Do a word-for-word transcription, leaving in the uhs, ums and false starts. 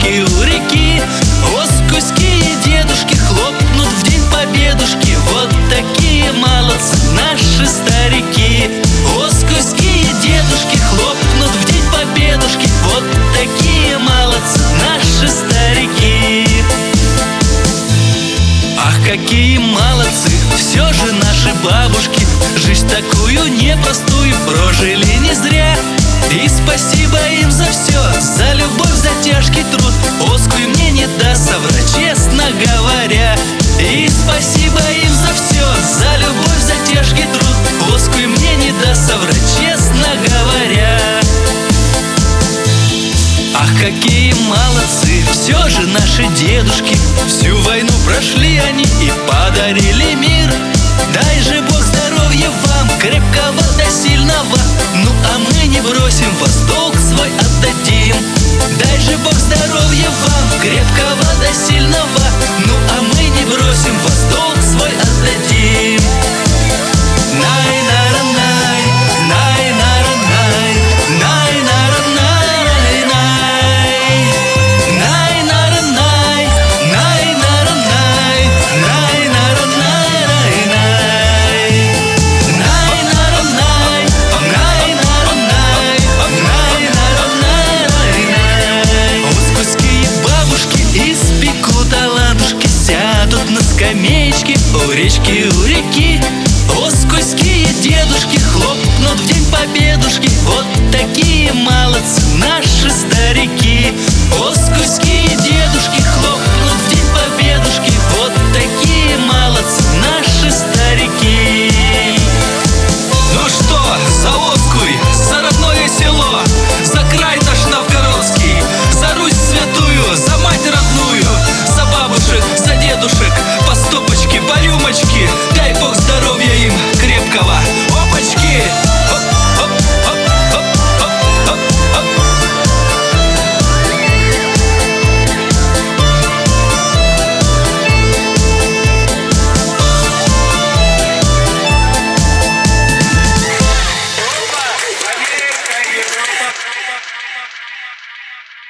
речки у реки. Оскольские дедушки хлопнут в день победушки. Вот такие молодцы наши старики. Оскольские дедушки хлопнут в день победушки. Вот такие молодцы наши старики. Ах, какие молодцы все же наши бабушки. Жизнь такую непростую прожили не зря. И спасибо им за все, за любовь, за тяжкий труд. Оскуй мне не даст соврать, честно говоря. И спасибо им за все, за любовь, за тяжкий труд. Оскуй мне не даст соврать, честно говоря. Ах, какие молодцы все же наши дедушки. Всю войну прошли они и подарили мир. Дай же Бог здоровья вам, крепкого да сильного. Ну а мы не бросим вас, долг свой отдадим. Дай же Бог здоровья вам, крепкого да сильного. Ну а мы не бросим вас, долг свой отдадим. Най-на-ра-най, най-на-ра-най, най-на-ра-най, най. Най-на-ра-най, най-на-ра-най, най-на-ра-най, най. Най-на-ра-най, най-на-ра-най, най-на-ра-най, най. Оскольские бабушки испекут оладушки, сядут на скамеечки у речки у реки. Оскольские дедушки хлопнут в день победушки. Вот такие молодцы наши старики. Оскольские дедушки хлопнут в день победушки. Вот такие молодцы наши старики. Ну что, за Оскуй, за родное село, за край наш новгородский, за Русь святую, за мать родную, за бабушек, за дедушек, по стопочке, по рюмочке. Дай Бог здоровья им крепкого. Опачки! Оп, оп, оп, оп, оп, оп, оп. Америка, Европа.